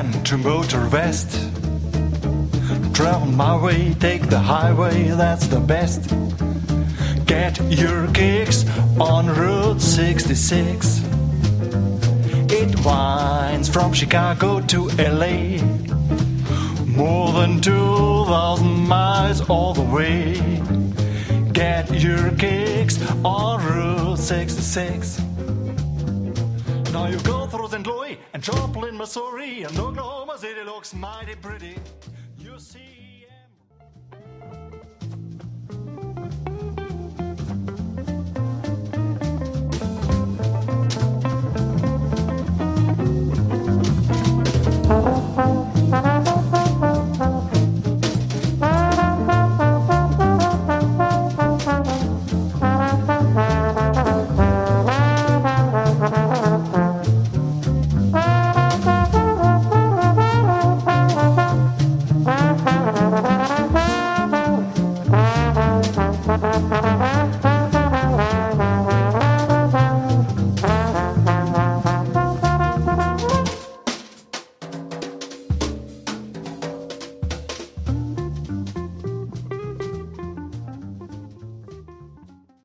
plan to motor west. Travel my way, take the highway, that's the best. Get your kicks on Route 66. It winds from Chicago to LA. More than 2,000 miles all the way. Get your kicks on Route 66. Now you go through St. Louis and Joplin, Missouri, and Oklahoma City looks mighty pretty. You see